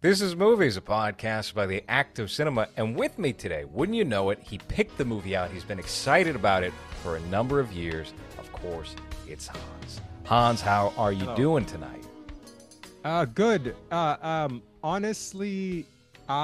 This is Movies, a podcast by the Act of Cinema, and with me today, wouldn't you know it, he picked the movie out. He's been excited about it for a number of years. Of course, it's Hans. Hans, how are you doing tonight? Good. Honestly,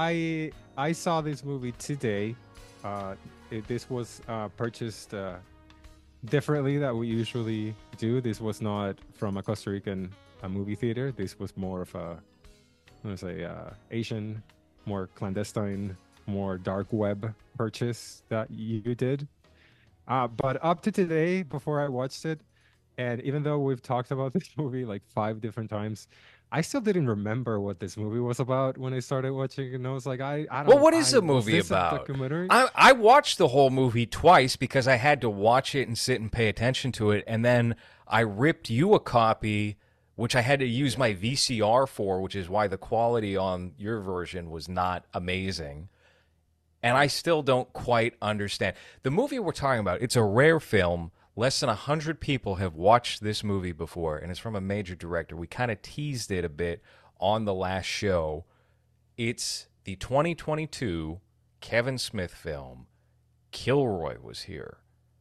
I saw this movie today. This was purchased differently that we usually do. This was not from a Costa Rican movie theater. This was more of a, let's say, Asian, more clandestine, more dark web purchase that you did. But up to today, before I watched it, and even though we've talked about this movie like 5 different times, I still didn't remember what this movie was about when I started watching it. And I was like, I don't. Well, what is the was movie this a about? documentary? I watched the whole movie twice because I had to watch it and sit and pay attention to it, and then I ripped you a copy, which I had to use my VCR for, which is why the quality on your version was not amazing. And I still don't quite understand. The movie we're talking about, it's a rare film. Less than 100 people have watched this movie before, and it's from a major director. We kind of teased it a bit on the last show. It's the 2022 Kevin Smith film, Kilroy Was Here.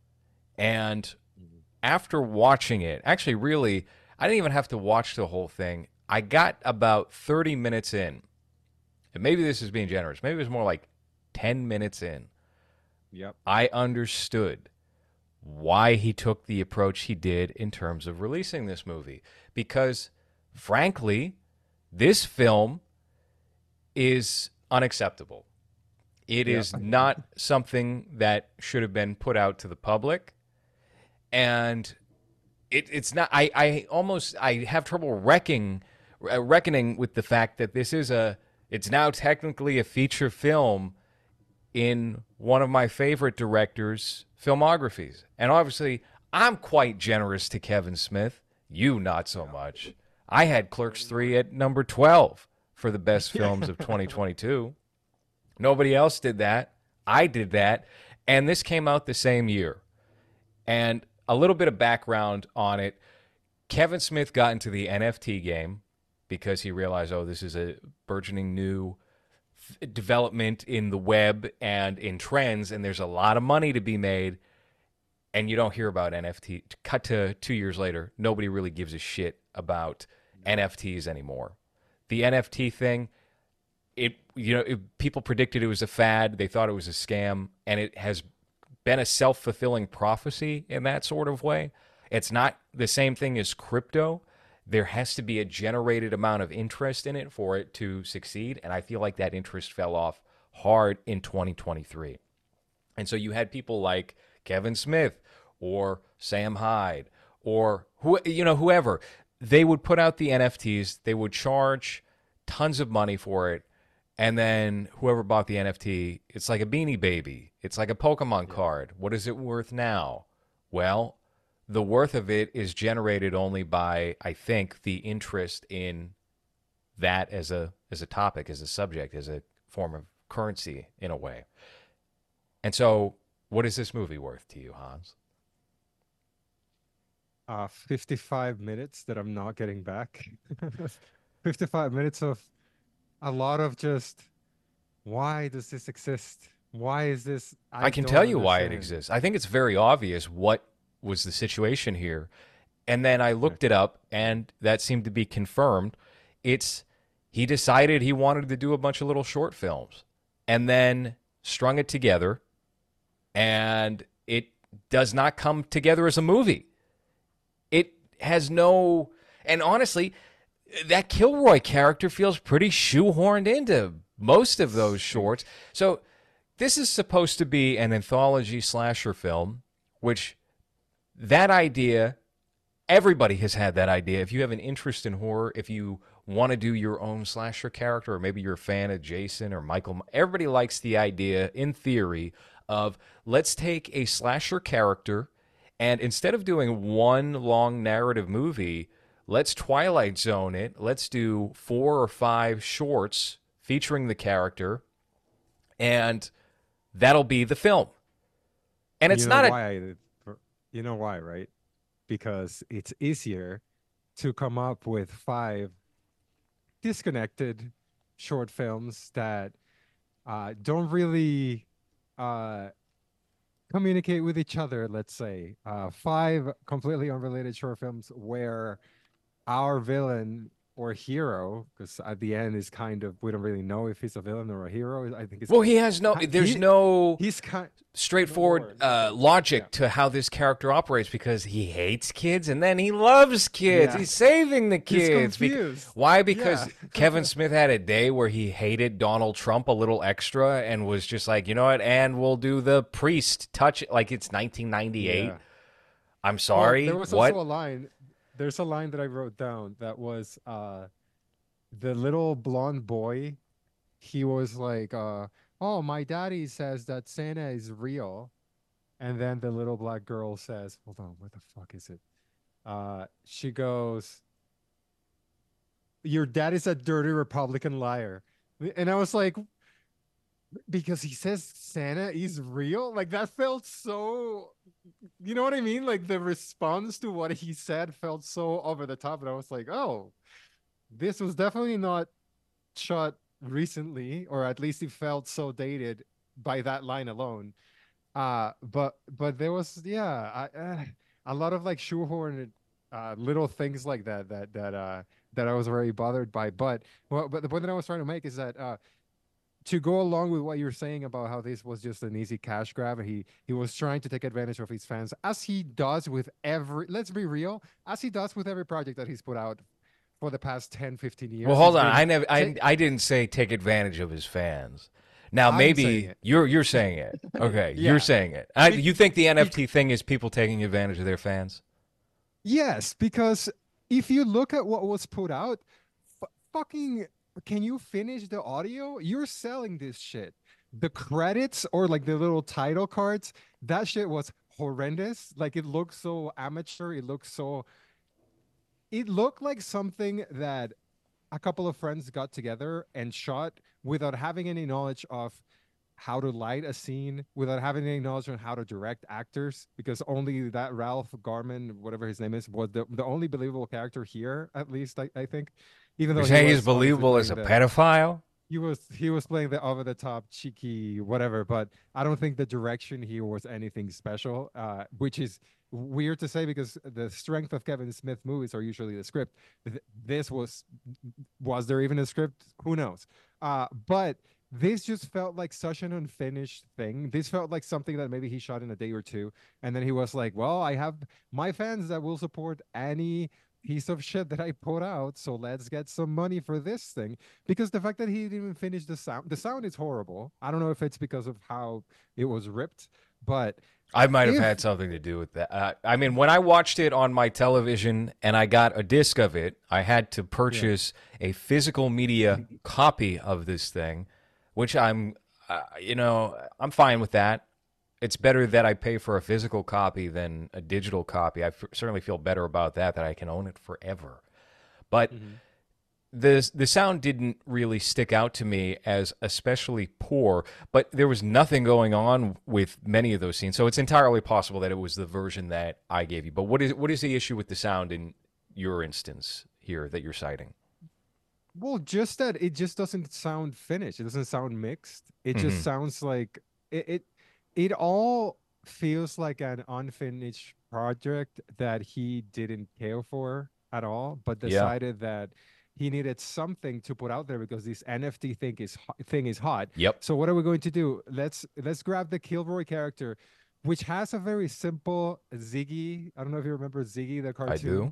And after watching it, actually, really, I didn't even have to watch the whole thing. I got about 30 minutes in. And maybe this is being generous. Maybe it was more like 10 minutes in. Yep. I understood why he took the approach he did in terms of releasing this movie. Because, frankly, this film is unacceptable. It is not something that should have been put out to the public. And it's not. I have trouble reckoning with the fact that this is it's now technically a feature film in one of my favorite directors' filmographies. And obviously, I'm quite generous to Kevin Smith. You not so much. I had Clerks 3 at number 12 for the best films of 2022. Nobody else did that. I did that. And this came out the same year. And a little bit of background on it. Kevin Smith got into the NFT game because he realized, this is a burgeoning new development in the web and in trends, and there's a lot of money to be made, and you don't hear about NFT. Cut to 2 years later, nobody really gives a shit about NFTs anymore. The NFT thing, people predicted it was a fad. They thought it was a scam, and it has been a self-fulfilling prophecy in that sort of way. It's not the same thing as crypto. There has to be a generated amount of interest in it for it to succeed. And I feel like that interest fell off hard in 2023. And so you had people like Kevin Smith or Sam Hyde or whoever. They would put out the NFTs. They would charge tons of money for it. And then whoever bought the NFT, it's like a Beanie Baby. It's like a Pokemon card. What is it worth now? Well, the worth of it is generated only by, I think, the interest in that as a topic, as a subject, as a form of currency in a way. And so, what is this movie worth to you, Hans? 55 minutes that I'm not getting back. 55 minutes of a lot of just, why does this exist? Why is this? I can don't tell you why it understand. exists. I think it's very obvious what was the situation here. And then I looked it up, and that seemed to be confirmed. He decided he wanted to do a bunch of little short films and then strung it together, and it does not come together as a movie. It has no... And honestly, that Kilroy character feels pretty shoehorned into most of those shorts. So this is supposed to be an anthology slasher film, which... That idea, everybody has had that idea. If you have an interest in horror, if you want to do your own slasher character, or maybe you're a fan of Jason or Michael, everybody likes the idea, in theory, of let's take a slasher character, and instead of doing one long narrative movie, let's Twilight Zone it. Let's do 4 or 5 shorts featuring the character, and that'll be the film. And it's not You know why, right? Because it's easier to come up with 5 disconnected short films that don't really uh, communicate with each other, let's say. Five completely unrelated short films where our villain or hero, because at the end is kind of we don't really know if he's a villain or a hero. I think it's Well, he has no. There's he no he's kind no straightforward lore, nothing. Yeah. logic to how this character operates because he hates kids and then he loves kids. Yeah. He's saving the He's kids. confused. Why? Yeah. Because Kevin Smith had a day where he hated Donald Trump a little extra and was just like, you know what? And we'll do the priest touch it like it's 1998. Yeah. I'm Well, there sorry. was also What? a line. There's a line that I wrote down that was the little blonde boy. He was like, "Oh, my daddy says that Santa is real." And then the little black girl says, "Hold on, what the fuck is it?" She goes, "Your dad is a dirty Republican liar." And I was like, because he says Santa is real? Like that felt so, you know what I mean? Like the response to what he said felt so over the top. And I was like, oh, this was definitely not shot recently, or at least it felt so dated by that line alone. But there was, yeah, a lot of like shoehorned little things like that I was very bothered by. But the point that I was trying to make is that to go along with what you're saying about how this was just an easy cash grab, he was trying to take advantage of his fans, as he does with every, let's be real, as he does with every project that he's put out for the past 10, 15 Well, years. hold He's on. been I didn't say take advantage of his fans. Now I'm saying maybe it. you're saying it. Okay, you're Yeah. saying it. Be- You think the be- NFT thing is people taking advantage of their fans? yes, because if you look at what was put out, fucking, can you finish the audio? You're selling this shit. The credits or like the little title cards, that shit was horrendous. Like it looked so amateur. It looked like something that a couple of friends got together and shot without having any knowledge of how to light a scene, without having any knowledge on how to direct actors, because only that Ralph Garman, whatever his name is, was the only believable character here, at least I think. Even You're though he saying he's was obviously believable as playing a the pedophile? he was playing the over the top cheeky whatever, but I don't think the direction here was anything special, which is weird to say because the strength of Kevin Smith movies are usually the script. This was there even a script? Who knows? But this just felt like such an unfinished thing. This felt like something that maybe he shot in a day or two, and then he was like, "Well, I have my fans that will support any piece of shit that I put out, so let's get some money for this thing." Because the fact that he didn't even finish the sound is horrible. I don't know if it's because of how it was ripped, but I might have if had something to do with that. I mean, when I watched it on my television and I got a disc of it, I had to yeah, purchase a physical media copy of this thing, which I'm fine with that. It's better that I pay for a physical copy than a digital copy. Certainly feel better about that I can own it forever. But mhm. the sound didn't really stick out to me as especially poor, but there was nothing going on with many of those scenes. So it's entirely possible that it was the version that I gave you. But what is the issue with the sound in your instance here that you're citing? Well, just that it just doesn't sound finished. It doesn't sound mixed. It just Hmm. sounds like it all feels like an unfinished project that he didn't care for at all, but Yeah. decided that he needed something to put out there because this NFT thing is hot. Yep. So what are we going to do? Let's grab the Kilroy character, which has a very simple Ziggy. I don't know if you remember Ziggy the I cartoon. do.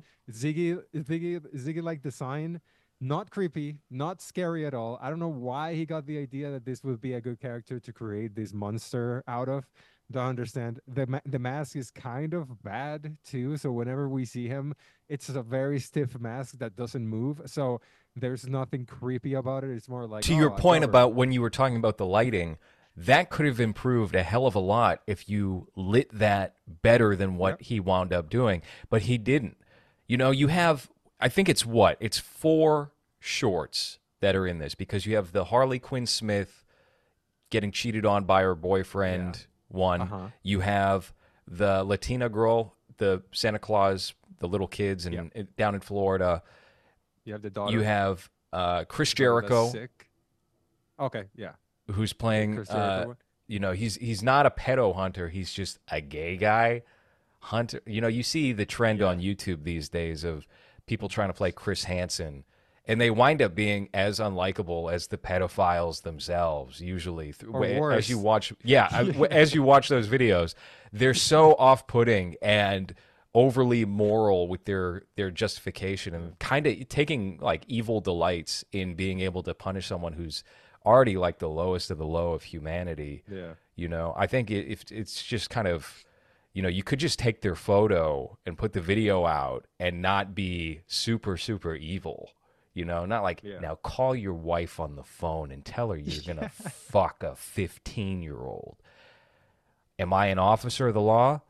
Ziggy like design, not creepy, not scary at all. I don't know why he got the idea that this would be a good character to create this monster out of. Don't understand. The mask is kind of bad too. So whenever we see him, it's a very stiff mask that doesn't move. So there's nothing creepy about it. It's more like, To your oh, a point government. about when you were talking about the lighting, that could have improved a hell of a lot if you lit that better than what Yep. he wound up doing, but he didn't. You have, I think it's what? It's four shorts that are in this because you have the Harley Quinn Smith getting cheated on by her Yeah. boyfriend, one. Uh-huh. You have the Latina girl, the Santa Claus, the little kids Yep. down in Florida. You have the You daughter, have Chris the daughter that's Jericho. sick. Okay, yeah, who's the playing. Chris Jericho one. He's not a pedo hunter. He's just a gay guy hunter. You see the trend Yeah, on YouTube these days of people trying to play Chris Hansen, and they wind up being as unlikable as the pedophiles themselves. Usually, or as you worse. watch, Yeah, as you watch those videos, they're so off-putting and overly moral with their justification, and kind of taking like evil delights in being able to punish someone who's already like the lowest of the low of humanity. yeah. I think if it's just kind of, you could just take their photo and put the video out and not be super, super evil. Not like, Yeah. now call your wife on the phone and tell her you're going to fuck a 15-year-old. Am I an officer of the law?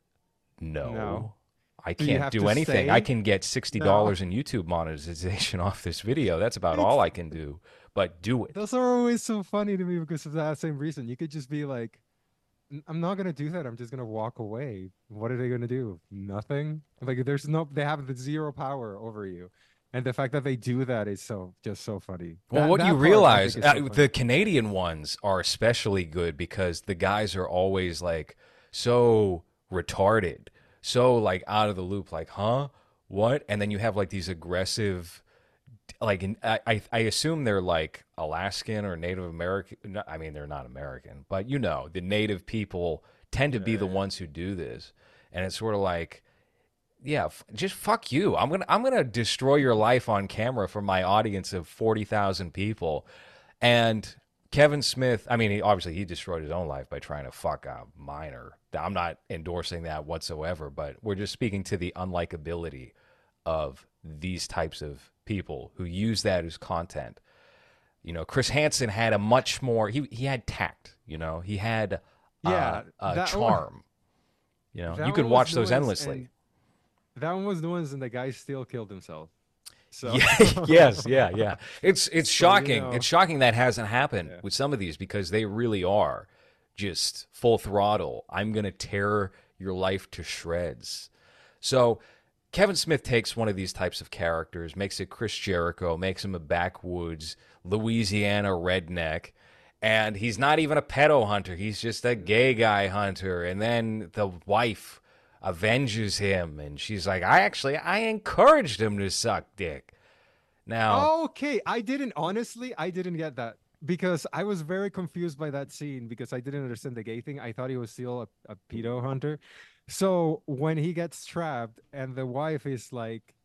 No. No. I Do you can't have do to anything. I say can get no? $60 in YouTube monetization off this video. That's about all It's I can do. But do it. those are always so funny to me because of that same reason. You could just be like, I'm not gonna do that. I'm just gonna walk away. What are they gonna do? Nothing. Like there's no, they have the zero power over you, and the fact that they do that is so just so funny. Well, what you That part I think realize, is so funny. the Canadian ones are especially good because the guys are always like so retarded, so like out of the loop, like, huh? What? And then you have like these aggressive, like, I assume they're like Alaskan or Native American. I mean, they're not American, but the native people tend to be Yeah, the yeah, ones who do this. And it's sort of like, yeah, just fuck you. I'm gonna destroy your life on camera for my audience of 40,000 people. And Kevin Smith, I mean, obviously he destroyed his own life by trying to fuck a minor. I'm not endorsing that whatsoever, but we're just speaking to the unlikability of these types of people who use that as content. Chris Hansen had a much more, he had tact. He had yeah. a charm. That You could one was watch those nuanced, endlessly. and that one was nuanced, and the guy still killed himself. So, Yeah, yes, yeah, yeah. It's so shocking. It's shocking that hasn't happened yeah, with some of these because they really are just full throttle. I'm going to tear your life to shreds. So Kevin Smith takes one of these types of characters, makes it Chris Jericho, makes him a backwoods Louisiana redneck, and he's not even a pedo hunter. He's just a gay guy hunter. And then the wife avenges him, and she's like, I encouraged him to suck dick. Now, okay, I didn't get that because I was very confused by that scene because I didn't understand the gay thing. I thought he was still a pedo hunter. So when he gets trapped and the wife is like,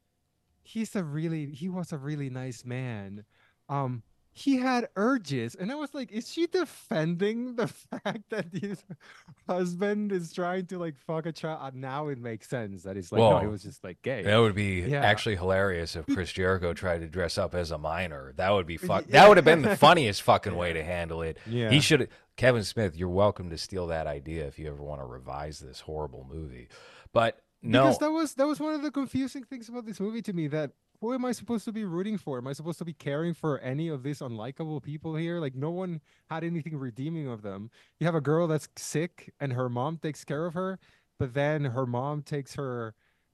he was a really nice man. Um, he had urges, and I was like, is she defending the fact that his husband is trying to like fuck a child? Now it makes sense that it's like, no, he whoa, was just like gay. that would be Yeah. actually hilarious if Chris Jericho tried to dress up as a minor. That would be That would have been the Yeah. funniest fucking way Yeah. to handle it. He Yeah. should. Kevin Smith, you're welcome to steal that idea if you ever want to revise this horrible movie. But Because no, that was one of the confusing things about this movie to me, that who am I supposed to be rooting for? Am I supposed to be caring for any of these unlikable people here? Like no one had anything redeeming of them. You have a girl that's sick and her mom takes care of her, but then her mom takes her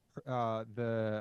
the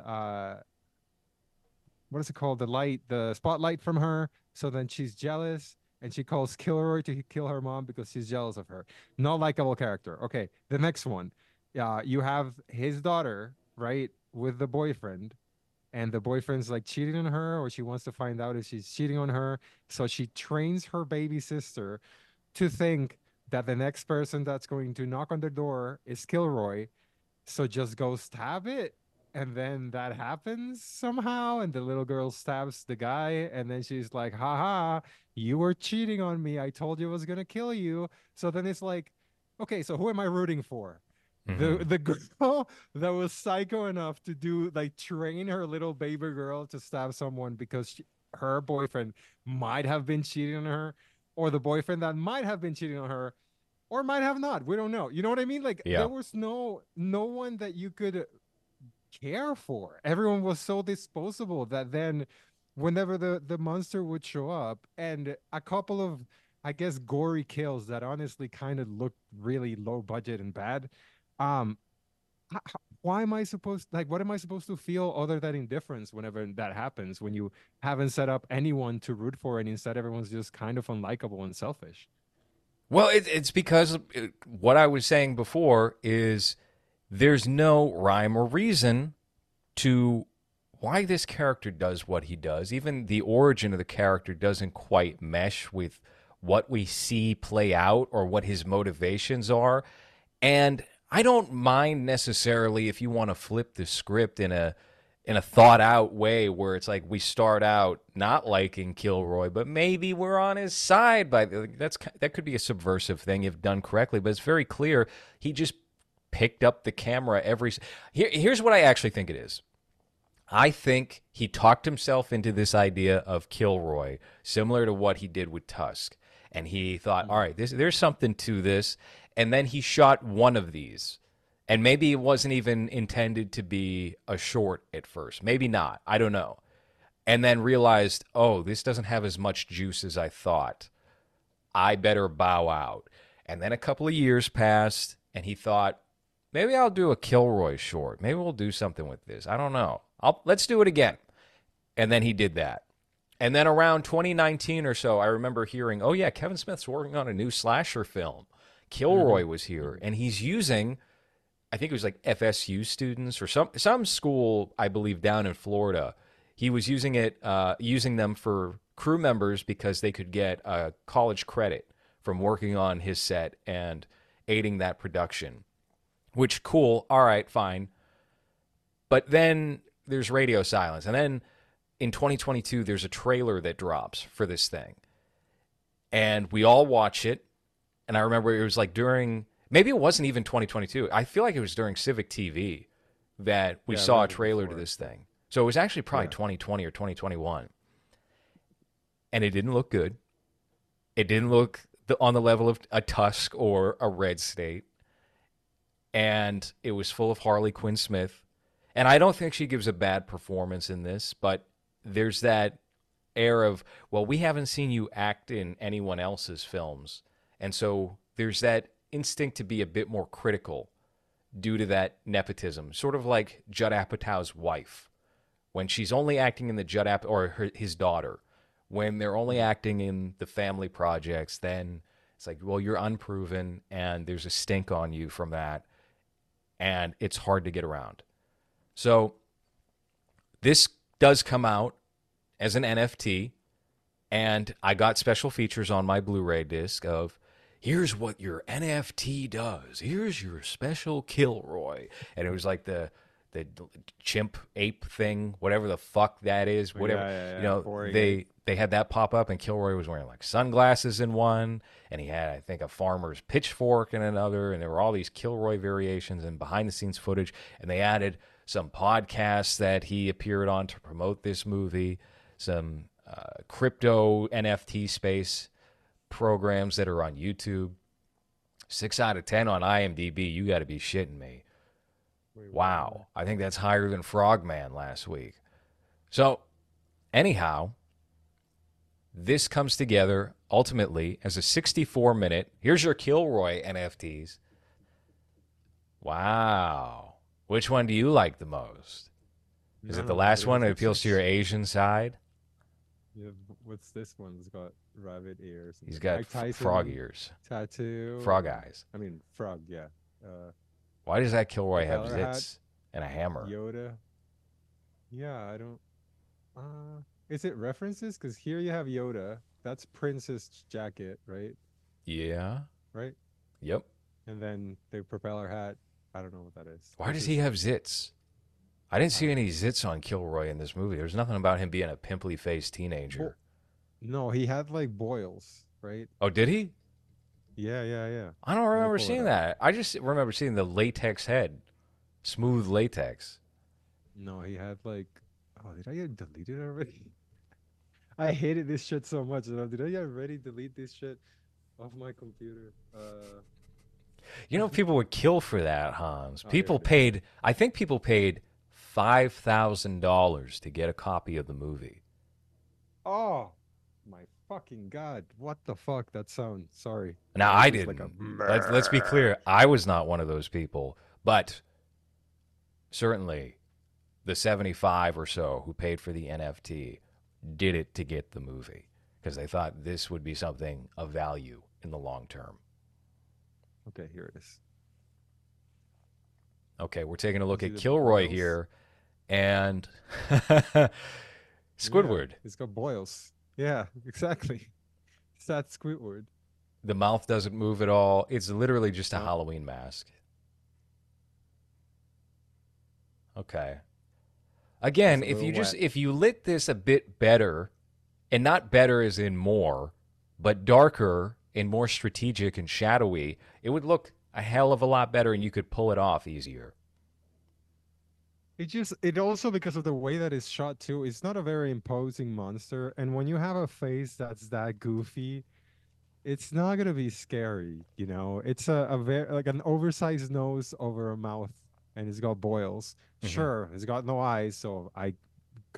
what is it called? The spotlight from her. So then she's jealous and she calls Kilroy to kill her mom because she's jealous of her. Not likable character. Okay, the next one. Yeah, you have his daughter, right, with the boyfriend, and the boyfriend's like cheating on her, or she wants to find out if she's cheating on her. So she trains her baby sister to think that the next person that's going to knock on the door is Kilroy, so just go stab it. And then that happens somehow, and the little girl stabs the guy, and then she's like, haha, you were cheating on me. I told you I was gonna kill you. So then it's like, okay, so who am I rooting for? mhm. The girl that was psycho enough to do like train her little baby girl to stab someone because her boyfriend might have been cheating on her, or the boyfriend that might have been cheating on her or might have not. We don't know. You know what I mean? Like Yeah, there was no one that you could care for. Everyone was so disposable that then whenever the monster would show up, and a couple of, I guess, gory kills that honestly kind of looked really low budget and bad. Um why am I supposed like what am I supposed to feel other than indifference whenever that happens when you haven't set up anyone to root for and instead everyone's just kind of unlikable and selfish. Well, it's because what I was saying before is there's no rhyme or reason to why this character does what he does. Even the origin of the character doesn't quite mesh with what we see play out or what his motivations are. And I don't mind necessarily if you want to flip the script in a thought out way where it's like we start out not liking Kilroy, but maybe we're on his side. That could be a subversive thing if done correctly. But it's very clear he just picked up the camera Here's what I actually think it is. I think he talked himself into this idea of Kilroy, similar to what he did with Tusk. And he thought, all right, there's something to this. And then he shot one of these. And maybe it wasn't even intended to be a short at first. Maybe not. I don't know. And then realized, oh, this doesn't have as much juice as I thought. I better bow out. And then a couple of years passed, and he thought, maybe I'll do a Kilroy short. Maybe we'll do something with this. I don't know. Let's do it again. And then he did that. And then around 2019 or so, I remember hearing, oh, yeah, Kevin Smith's working on a new slasher film. Kilroy was here. And he's using, I think it was like FSU students or some school, I believe, down in Florida. He was using them for crew members because they could get college credit from working on his set and aiding that production. Which, cool, all right, fine. But then there's radio silence. And then in 2022, there's a trailer that drops for this thing. And we all watch it. And I remember it was like maybe it wasn't even 2022. I feel like it was during Civic TV that we saw a trailer to this thing. So it was actually probably 2020 or 2021. And it didn't look good. It didn't look on the level of a Tusk or a Red State. And it was full of Harley Quinn Smith. And I don't think she gives a bad performance in this, but there's that air of, well, we haven't seen you act in anyone else's films. And so there's that instinct to be a bit more critical due to that nepotism, sort of like Judd Apatow's wife. When she's only acting in the his daughter, when they're only acting in the family projects, then it's like, well, you're unproven and there's a stink on you from that. And it's hard to get around. So this does come out as an NFT, and I got special features on my Blu-ray disc of, here's what your NFT does. Here's your special Kilroy. And it was like the chimp ape thing, whatever the fuck that is, whatever. They had that pop up, and Kilroy was wearing like sunglasses in one, and he had, I think, a farmer's pitchfork in another, and there were all these Kilroy variations and behind the scenes footage, and they added some podcasts that he appeared on to promote this movie, some crypto NFT space programs that are on YouTube. 6 out of 10 on IMDb. You got to be shitting me. Wow. I think that's higher than Frogman last week. So, anyhow, this comes together ultimately as a 64-minute. Here's your Kilroy NFTs. Wow. Which one do you like the most? Is it the last one that appeals to your Asian side? Yeah, what's this one? It's got rabbit ears. He's got frog ears. Tattoo. Frog eyes. I mean, frog, yeah. Why does that Kilroy have zits and a hammer? Yoda. Yeah, I don't... is it references? Because here you have Yoda. That's Prince's jacket, right? Yeah. Right? Yep. And then the propeller hat. I don't know what that is. Why does he have zits? I didn't see any zits on Kilroy in this movie. There's nothing about him being a pimply-faced teenager. No, he had like boils, right? Oh, did he? Yeah. I don't remember seeing that. I just remember seeing the latex head. Smooth latex. No, he had like... Oh, did I get deleted already? I hated this shit so much. Did I already delete this shit off my computer? You know, people would kill for that, Hans. I think people paid $5,000 to get a copy of the movie. Oh, my fucking God. What the fuck? That sound. Sorry. Now, I didn't. Let's be clear. I was not one of those people. But certainly the 75 or so who paid for the NFT did it to get the movie because they thought this would be something of value in the long term. Okay, here it is. Okay, we're taking a look See at the Kilroy boils? here and Yeah, Squidward. it's got boils. Yeah, exactly. It's that Squidward. The mouth doesn't move at all. It's literally just a No, Halloween mask. Okay. it's Again, a little wet. if you lit this a bit better, and not better as in more, but darker and more strategic and shadowy, it would look a hell of a lot better and you could pull it off easier. It also because of the way that it's shot too, it's not a very imposing monster. And when you have a face that's that goofy, it's not gonna be scary, you know. It's a very like an oversized nose over a mouth, and it's got boils. Hmm. Sure, it's got no eyes, so g-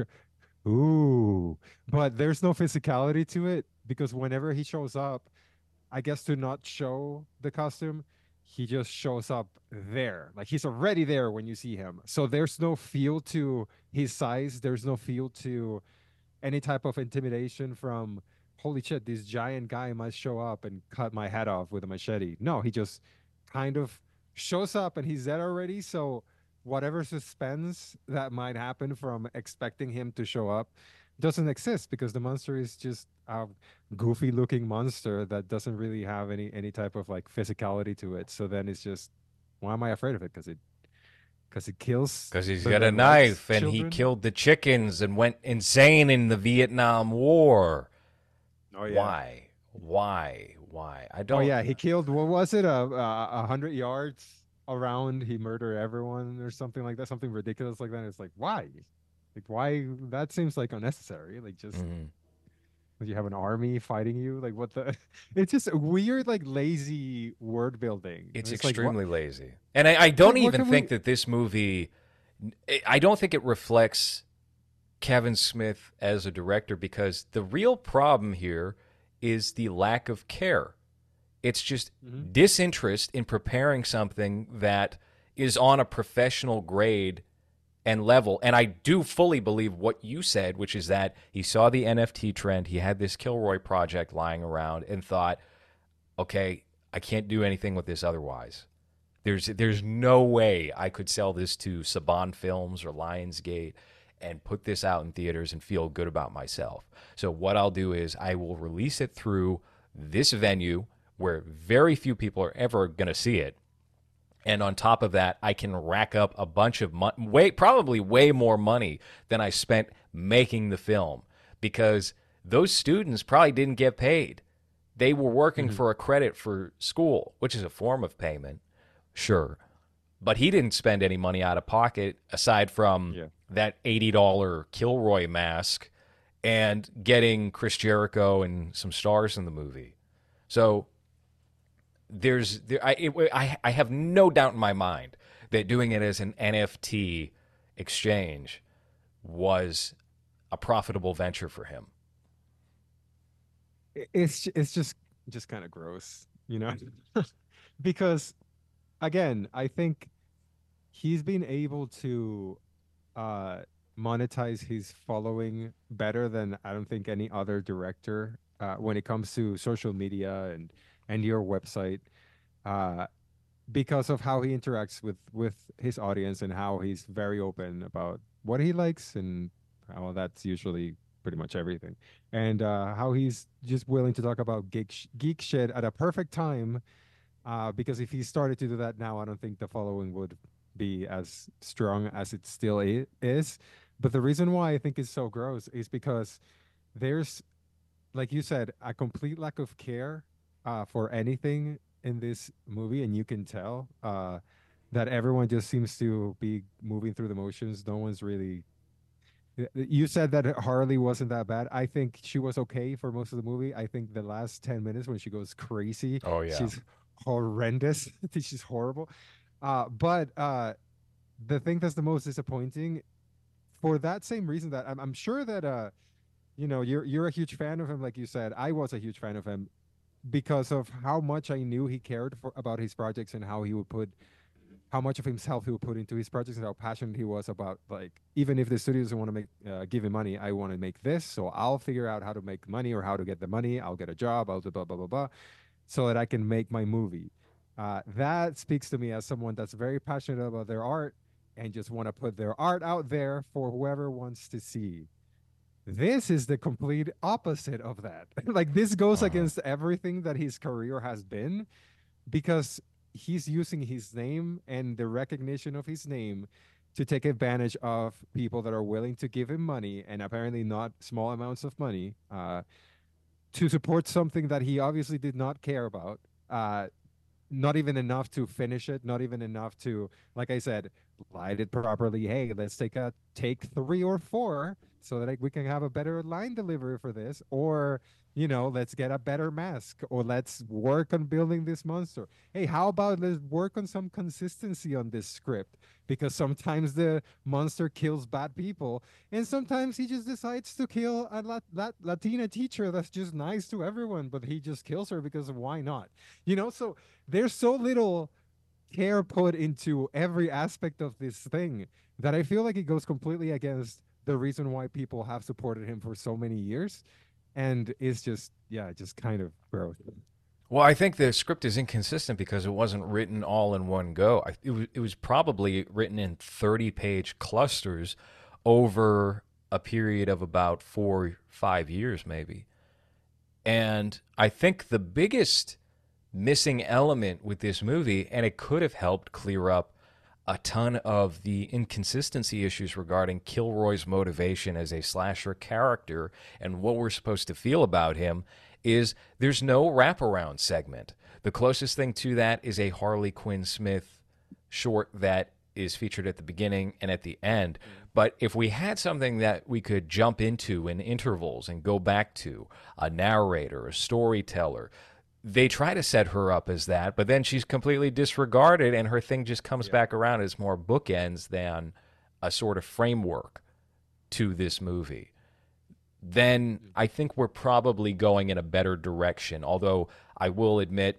ooh, but there's no physicality to it because whenever he shows up, I guess to not show the costume, he just shows up there. Like he's already there when you see him. So there's no feel to his size. There's no feel to any type of intimidation from holy shit, this giant guy must show up and cut my head off with a machete. No, he just kind of shows up and he's there already. So whatever suspense that might happen from expecting him to show up doesn't exist because the monster is just a goofy looking monster that doesn't really have any type of like physicality to it. So then it's just why am I afraid of it? Because it kills Because he's got the a likes knife and he children. killed the chickens and went insane in the Vietnam War. Oh yeah. Why? Why? Why? I Oh don't. yeah, he killed. What was it? 100 yards around. He murdered everyone or something like that. Something ridiculous like that. It's like why? Like why? That seems like unnecessary. Like just Mhm. you have an army fighting you. Like what the? It's just weird, like lazy word building. It's It's like what? extremely lazy. And I It's don't like what even can think we? that this movie, I don't think it reflects Kevin Smith as a director because the real problem here is the lack of care. It's just Mhm. disinterest in preparing something that is on a professional grade and level. And I do fully believe what you said, which is that he saw the NFT trend, he had this Kilroy project lying around, and thought, okay, I can't do anything with this otherwise. There's no way I could sell this to Saban Films or Lionsgate and put this out in theaters and feel good about myself. So what I'll do is I will release it through this venue where very few people are ever going to see it. And on top of that, I can rack up a bunch of money, probably way more money than I spent making the film because those students probably didn't get paid. They were working Mhm. for a credit for school, which is a form of payment, sure. But he didn't spend any money out of pocket aside from Yeah. that $80 Kilroy mask and getting Chris Jericho and some stars in the movie. So I have no doubt in my mind that doing it as an NFT exchange was a profitable venture for him. It's just kind of gross, you know, because again, I think he's been able to uh monetize his following better than I don't think any other director when it comes to social media and your website uh because of how he interacts with his audience and how he's very open about what he likes and how that's usually pretty much everything and how he's just willing to talk about geek shit at a perfect time because if he started to do that now, I don't think the following would be as strong as it still is. But the reason why I think it's so gross is because there's, like you said, a complete lack of care for anything in this movie, and you can tell that everyone just seems to be moving through the motions. No one's really. You said that Harley wasn't that bad. I think she was okay for most of the movie. I think the last 10 minutes when she goes crazy, Oh yeah. she's horrendous. She's horrible. But the thing that's the most disappointing for that same reason that I'm sure that you're a huge fan of him, like you said. I was a huge fan of him because of how much I knew he cared for about his projects and how he would put how much of himself he would put into his projects and how passionate he was about, like, even if the studio doesn't want to make give him money, I want to make this, so I'll figure out how to make money or how to get the money. I'll get a job. I'll do blah blah blah blah, so that I can make my movie. That speaks to me as someone that's very passionate about their art and just want to put their art out there for whoever wants to see. This is the complete opposite of that. Like, this goes Uh-huh. against everything that his career has been, because he's using his name and the recognition of his name to take advantage of people that are willing to give him money, and apparently not small amounts of money, to support something that he obviously did not care about. Not even enough to finish it, not even enough to, like I said, light it properly. Hey, let's take a take 3 or 4 so that, like, we can have a better line delivery for this, or let's get a better mask, or let's work on building this monster. Hey, how about let's work on some consistency on this script, because sometimes the monster kills bad people, and sometimes he just decides to kill a Latina teacher that's just nice to everyone, but he just kills her because of why not? So there's so little care put into every aspect of this thing that I feel like it goes completely against the reason why people have supported him for so many years. And it's just, yeah, just kind of gross. Well, I think the script is inconsistent because it wasn't written all in one go. It was probably written in 30-page clusters over a period of about 4, 5 years, maybe. And I think the biggest missing element with this movie, and it could have helped clear up a ton of the inconsistency issues regarding Kilroy's motivation as a slasher character and what we're supposed to feel about him, is there's no wraparound segment. The closest thing to that is a Harley Quinn Smith short that is featured at the beginning and at the end. But if we had something that we could jump into in intervals and go back to, a narrator, a storyteller, they try to set her up as that, but then she's completely disregarded and her thing just comes Yeah. back around as more bookends than a sort of framework to this movie. Then I think we're probably going in a better direction. Although I will admit,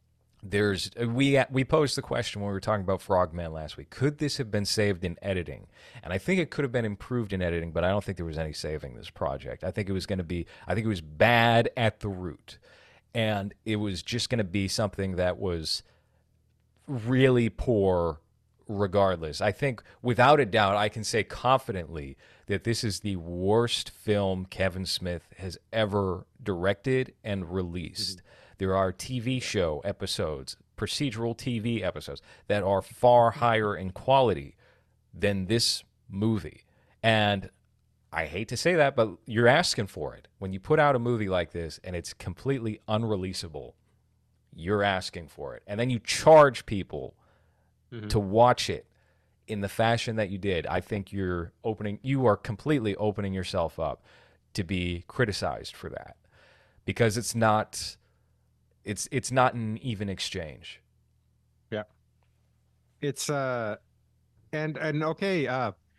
we posed the question when we were talking about Frogman last week. Could this have been saved in editing? And I think it could have been improved in editing, but I don't think there was any saving this project. I think it was going to be. I think it was bad at the root, and it was just going to be something that was really poor regardless. I think without a doubt, I can say confidently that this is the worst film Kevin Smith has ever directed and Mhm. released. There are TV Yeah. show episodes, procedural TV episodes that are far higher in quality than this movie. And I hate to say that, but you're asking for it. When you put out a movie like this and it's completely unreleasable, you're asking for it. And then you charge people Mhm. to watch it in the fashion that you did. I think you are completely opening yourself up to be criticized for that because it's not an even exchange. Yeah. It's and okay,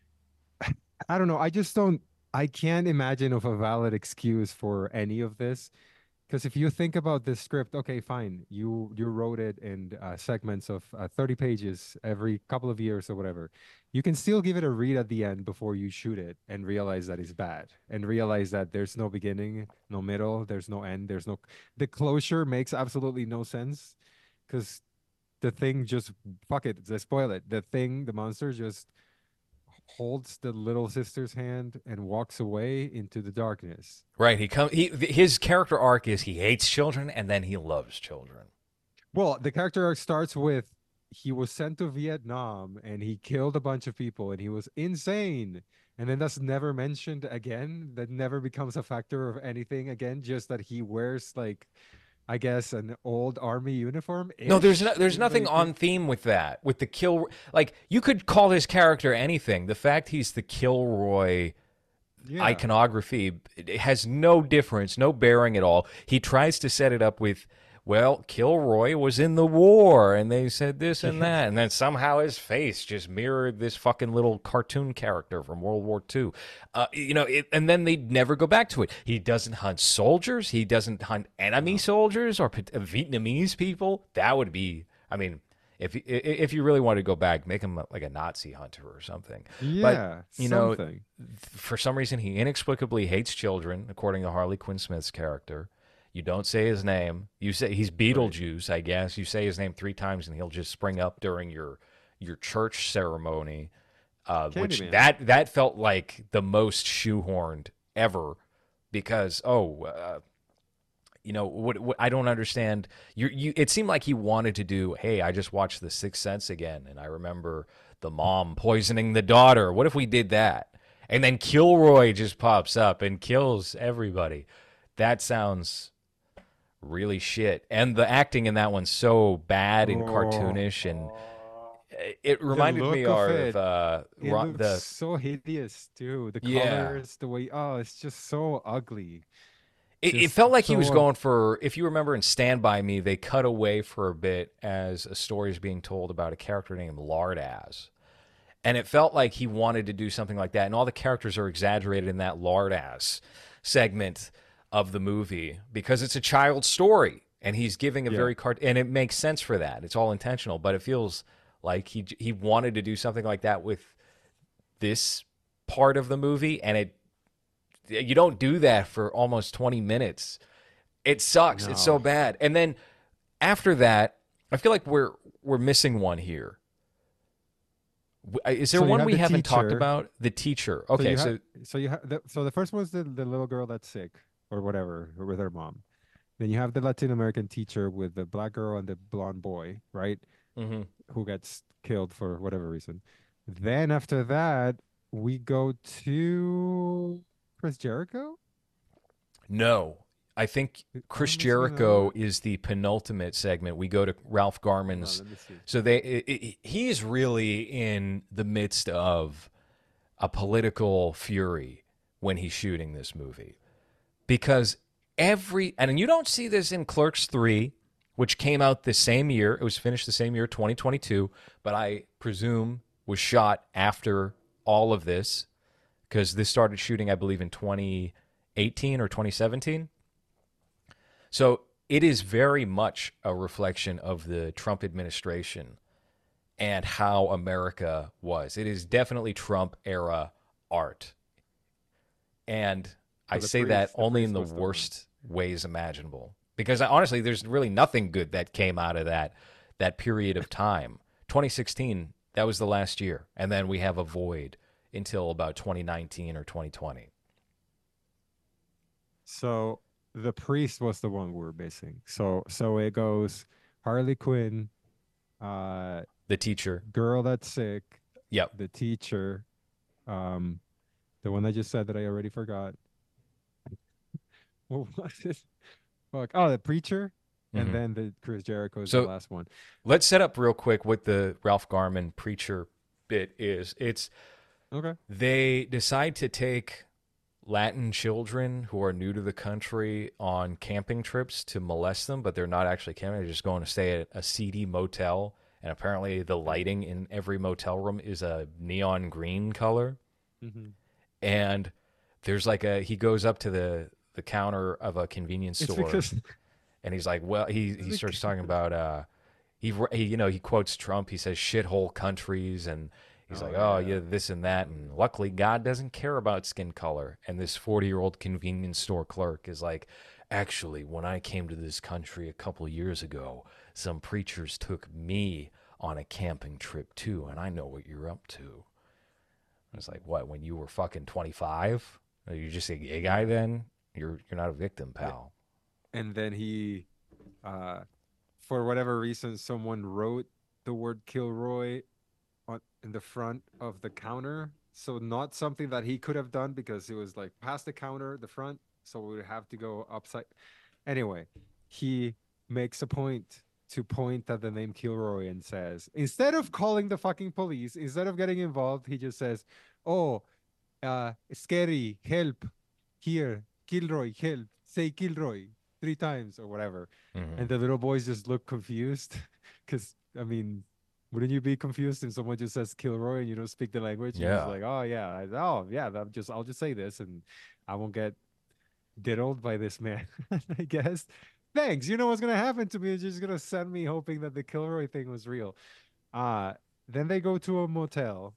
I don't know. I can't imagine of a valid excuse for any of this. Because if you think about this script, okay, fine, you wrote it in segments of 30 pages every couple of years or whatever. You can still give it a read at the end before you shoot it and realize that it's bad, and realize that there's no beginning, no middle, there's no end, there's no the closure makes absolutely no sense, because the thing just fuck it, let's spoil it. The thing, the monster just holds the little sister's hand and walks away into the darkness. Right. His character arc is he hates children and then he loves children. Well, the character arc starts with he was sent to Vietnam and he killed a bunch of people and he was insane. And then that's never mentioned again. That never becomes a factor of anything again. Just that he wears, like, I guess, an old army uniform No, ish. there's nothing Like, on theme with that. With the kill, like you could call his character anything. The fact he's the Kilroy yeah. iconography, it has no difference, no bearing at all. He tries to set it up with, well, Kilroy was in the war and they said this and Yeah. that. And then somehow his face just mirrored this fucking little cartoon character from World War II. And then they never go back to it. He doesn't hunt soldiers. He doesn't hunt enemy No. soldiers or Vietnamese people. That would be, I mean, If you really want to go back, make him like a Nazi hunter or something. But Yeah, you know, something. for some reason, he inexplicably hates children, according to Harley Quinn Smith's character. You don't say his name. You say he's Right. Beetlejuice, I guess. You say his name 3 times, and he'll just spring up during your church ceremony. Which Candyman. that felt like the most shoehorned ever, because what I don't understand. It seemed like he wanted to do. Hey, I just watched The Sixth Sense again, and I remember the mom poisoning the daughter. What if we did that? And then Kilroy just pops up and kills everybody. That sounds really shit. And the acting in that one's so bad and Oh, cartoonish, and it the reminded me look of of it. It looks the so hideous too. The yeah. colors, the way, oh, it's just so ugly. It Just felt like he was so going for, if you remember in Stand By Me, they cut away for a bit as a story is being told about a character named Lardass. And it felt like he wanted to do something like that. And all the characters are exaggerated in that Lardass segment of the movie because it's a child's story. And he's giving a yeah. very and it makes sense for that. It's all intentional, but it feels like he wanted to do something like that with this part of the movie, and it you don't do that for almost 20 minutes. It sucks. It's so No. bad. And then after that, I feel like we're missing one here. Is there So you one have we the haven't talked teacher. about? The teacher. So Okay, you have so so the first one's the little girl that's sick or whatever or with her mom. Then you have the Latin American teacher with the black girl and the blonde boy, right? mhm. Who gets killed for whatever reason. Then after that, we go to Chris Jericho. No, I think Am I Chris missing another Jericho one? is the penultimate segment. We go to Ralph Hold on, Garman's. let me see. So he's really in the midst of a political fury when he's shooting this movie, because and you don't see this in Clerks 3, which came out the same year. It was finished the same year, 2022, but I presume was shot after all of this, because this started shooting, I believe, in 2018 or 2017. So it is very much a reflection of the Trump administration and how America was. It is definitely Trump era art. And I So say that the only in priest the was the one. worst ways imaginable. Because honestly, there's really nothing good that came out of that period of time. 2016, that was the last year. And then we have a void until about 2019 or 2020. So the priest was the one we were missing. So it goes Harley Quinn, uh, The teacher. girl that's sick, Yep. the teacher, um, the one I just said that I already forgot. What was it? Fuck. Oh, the preacher, and Hmm. then the Chris Jericho is the So last one. let's set up real quick what the Ralph Garman preacher bit is. It's Okay. they decide to take Latin children who are new to the country on camping trips to molest them, but they're not actually camping. They're just going to stay at a seedy motel. And apparently, the lighting in every motel room is a neon green color. Mm-hmm. And there's like he goes up to the counter of a convenience It's store, because and he's like, well, he starts talking about he quotes Trump. He says shithole countries, and he's oh like, oh yeah. yeah, this and that, and luckily God doesn't care about skin color. And this 40-year-old convenience store clerk is like, actually, when I came to this country a couple years ago, some preachers took me on a camping trip too, and I know what you're up to. I was like, what? When you were fucking 25? Are you just a gay guy then? You're not a victim, Yeah. pal. And then he, uh, for whatever reason, someone wrote the word Kilroy on in the front of the counter. So not something that he could have done because it was like past the counter, the front. So we would have to go upside. Anyway, he makes a point to point at the name Kilroy and says, instead of calling the fucking police, instead of getting involved, he just says, "Oh, scary, help, here, Kilroy, help, say Kilroy 3 times or whatever." Hmm. And the little boys just look confused because, I mean, wouldn't you be confused if someone just says Kilroy and you don't speak the language? You're just Yeah. like, oh yeah, oh yeah, I'll just say this and I won't get diddled by this man, I guess. thanks. You know what's gonna happen to me? You're just gonna send me hoping that the Kilroy thing was real. Uh, then they go to a motel,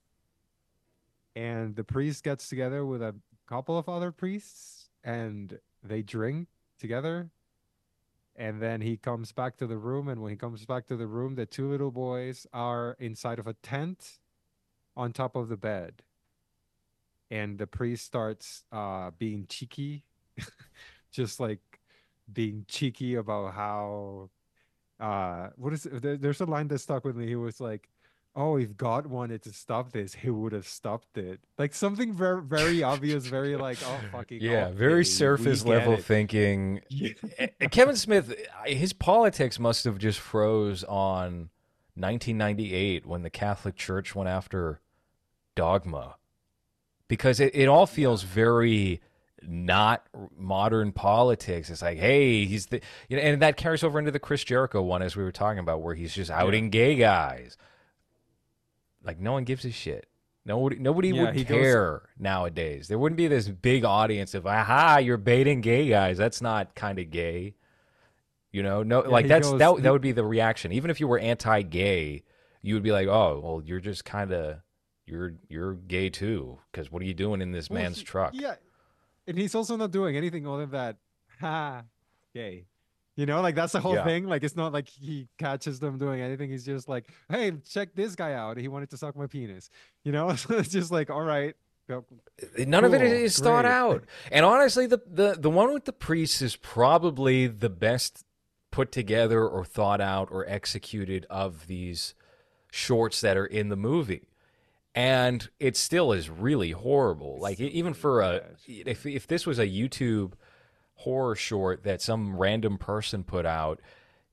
and the priest gets together with a couple of other priests, and they drink together. And then he comes back to the room, and when he comes back to the room, the two little boys are inside of a tent on top of the bed. And the priest starts being cheeky, just like being cheeky about how what is it? There's a line that stuck with me. He was like, "Oh, if God wanted to stop this, he would have stopped it." Like something very, very obvious, very like, "Oh, fucking Yeah, very okay, we surface get level it." thinking. Yeah. Kevin Smith, his politics must have just froze on 1998 when the Catholic Church went after Dogma, because it all feels very not modern politics. It's like, hey, he's the, and that carries over into the Chris Jericho one, as we were talking about, where he's just Yeah. outing gay guys. Like, no one gives a shit. Nobody Yeah, would he goes, care nowadays. There wouldn't be this big audience of, aha, you're baiting gay guys. That's not kind of gay. No, yeah, like he that's goes, that would be the reaction. Even if you were anti-gay, you would be like, "Oh, well, you're just kind of you're gay too, because what are you doing in this well, man's truck?" yeah, and he's also not doing anything other than that, ha, gay. Like that's the whole Yeah. thing. Like it's not like he catches them doing anything. He's just like, hey, check this guy out. He wanted to suck my penis. So it's just like, all right, go, None of it cool, is thought great. out. And honestly, the one with the priest is probably the best put together or thought out or executed of these shorts that are in the movie. And it still is really horrible. It's Like still even really for a bad. if this was a YouTube horror short that some random person put out,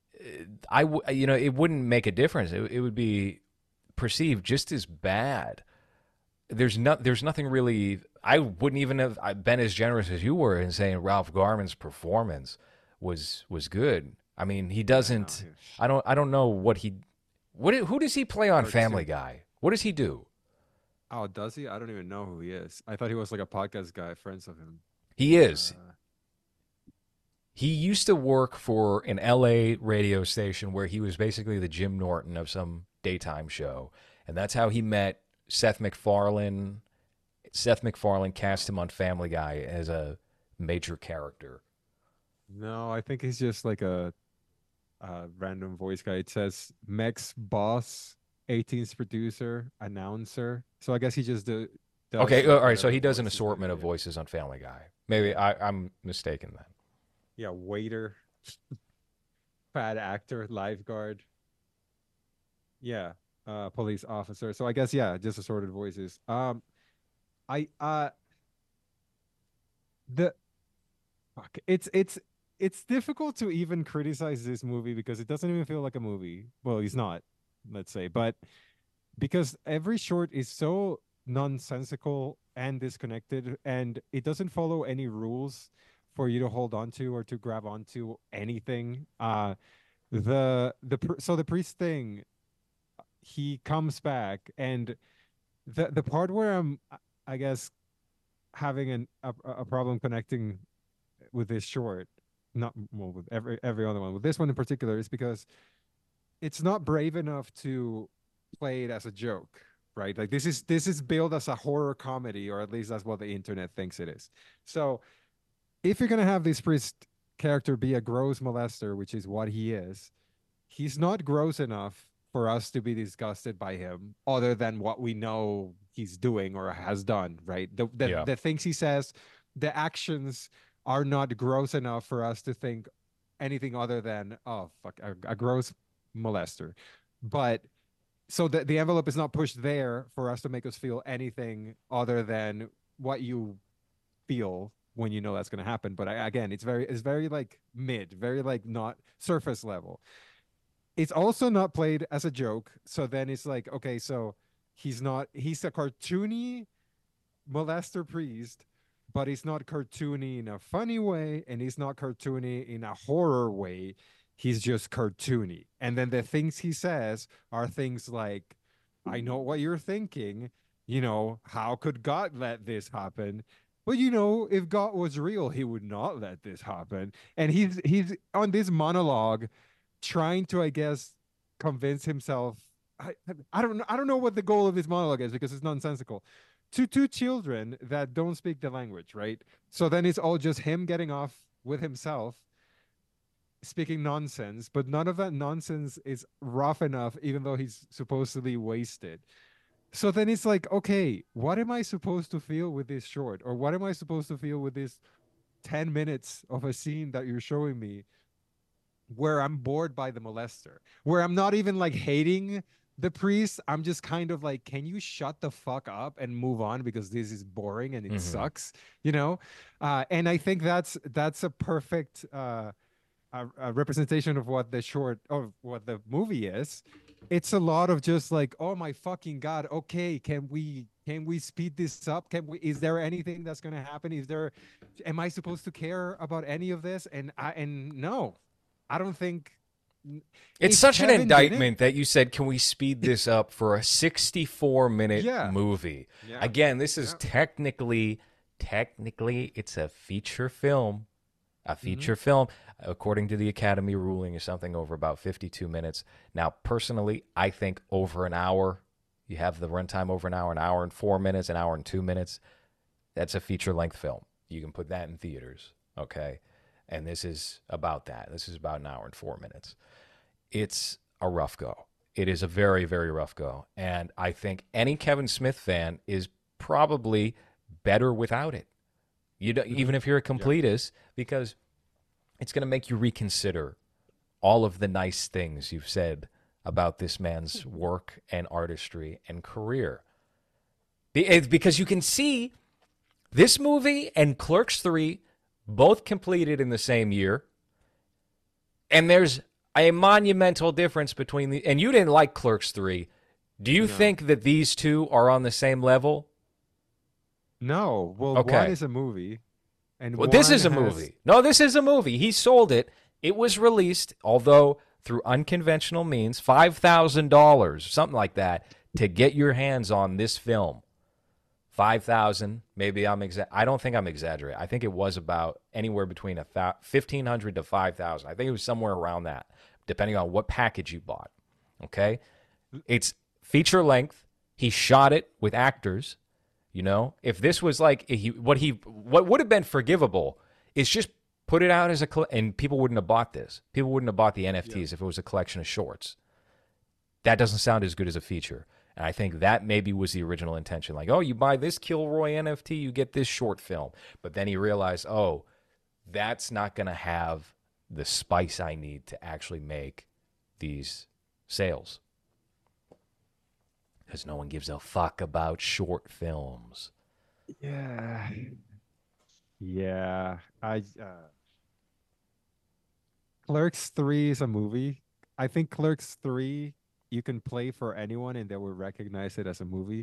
it wouldn't make a difference. It would be perceived just as bad. There's nothing really. I wouldn't even have been as generous as you were in saying Ralph Garman's performance was good. I mean, he Yeah, no, doesn't. he was I don't know who does he play on Family cartoon. Guy? What does he do? Oh, does he? I don't even know who he is. I thought he was like a podcast guy, friends of him. He is. Uh, He used to work for an LA radio station where he was basically the Jim Norton of some daytime show. And that's how he met Seth MacFarlane. Seth MacFarlane cast him on Family Guy as a major character. no, I think he's just like a random voice guy. It says Mex Boss, 18th producer, announcer. So I guess he just does Okay, all like right. So whatever he does an voices they assortment do. of Yeah, voices on Family Guy. yeah, Maybe I'm mistaken then. yeah. Waiter, fat actor, lifeguard. Yeah, police officer. So I guess yeah, just assorted voices. I the fuck. It's difficult to even criticize this movie because it doesn't even feel like a movie. Well, he's not, let's say, but because every short is so nonsensical and disconnected, and it doesn't follow any rules for you to hold on to or to grab onto anything. So the priest thing, he comes back, and the part where I guess having a problem connecting with this short, not well with every other one, with this one in particular, is because it's not brave enough to play it as a joke, right? Like this is billed as a horror comedy, or at least that's what the internet thinks it is. So if you're gonna have this priest character be a gross molester, which is what he is, he's not gross enough for us to be disgusted by him, other than what we know he's doing or has done, right? Yeah. The things he says, the actions are not gross enough for us to think anything other than, oh fuck, a gross molester. But so the envelope is not pushed there for us to make us feel anything other than what you feel when you know that's going to happen. But again, it's very like mid, very like not surface level. It's also not played as a joke. So then it's like, okay, so he's a cartoony molester priest, but he's not cartoony in a funny way, and he's not cartoony in a horror way. He's just cartoony. And then the things he says are things like, I know what you're thinking. How could God let this happen? But if God was real, he would not let this happen. And he's on this monologue trying to, I guess, convince himself. I, I don't know what the goal of this monologue is because it's nonsensical. To two children that don't speak the language, right? So then it's all just him getting off with himself speaking nonsense, but none of that nonsense is rough enough, even though he's supposedly wasted. So then it's like, okay, what am I supposed to feel with this short? Or what am I supposed to feel with this 10 minutes of a scene that you're showing me where I'm bored by the molester, where I'm not even like hating the priest? I'm just kind of like, can you shut the fuck up and move on because this is boring and it Hmm. sucks, you know? And I think that's a perfect a representation of what the short of what the movie is. It's a lot of just like, oh my fucking god, okay, can we speed this up? Can we, is there anything that's going to happen? Is there, am I supposed to care about any of this? And no, I don't think. It's If such an Kevin didn't, indictment that you said, can we speed this up for a 64-minute yeah, movie? yeah, Again, this is yeah. technically, it's a feature film. A Hmm. feature film, according to the Academy ruling, is something over about 52 minutes. Now, personally, I think over an hour, you have the runtime over an hour and 4 minutes, an hour and 2 minutes. That's a feature length film. You can put that in theaters, okay? And this is about that. This is about an hour and 4 minutes. It's a rough go. It is a very, very rough go. And I think any Kevin Smith fan is probably better without it. Hmm. Even if you're a Yeah. completist, because it's going to make you reconsider all of the nice things you've said about this man's work and artistry and career. Because you can see this movie and Clerks 3 both completed in the same year, and there's a monumental difference between the. And you didn't like Clerks 3. Do you No. think that these two are on the same level? No. Well, one Okay. is a movie, and Well, this one is a has. movie. No, this is a movie. He sold it. It was released, although through unconventional means, $5,000, something like that, to get your hands on this film. 5,000. Maybe I don't think I'm exaggerating. I think it was about anywhere between 1,500 to 5,000. I think it was somewhere around that, depending on what package you bought. Okay, it's feature length. He shot it with actors. If this was like what would have been forgivable is just put it out as and people wouldn't have bought this. People wouldn't have bought the Yeah. NFTs if it was a collection of shorts. That doesn't sound as good as a feature. And I think that maybe was the original intention. Like, oh, you buy this Kilroy NFT, you get this short film. But then he realized, oh, that's not going to have the spice I need to actually make these sales. Because no one gives a fuck about short films. Yeah. Yeah. Clerks 3 is a movie. I think Clerks 3 you can play for anyone and they will recognize it as a movie.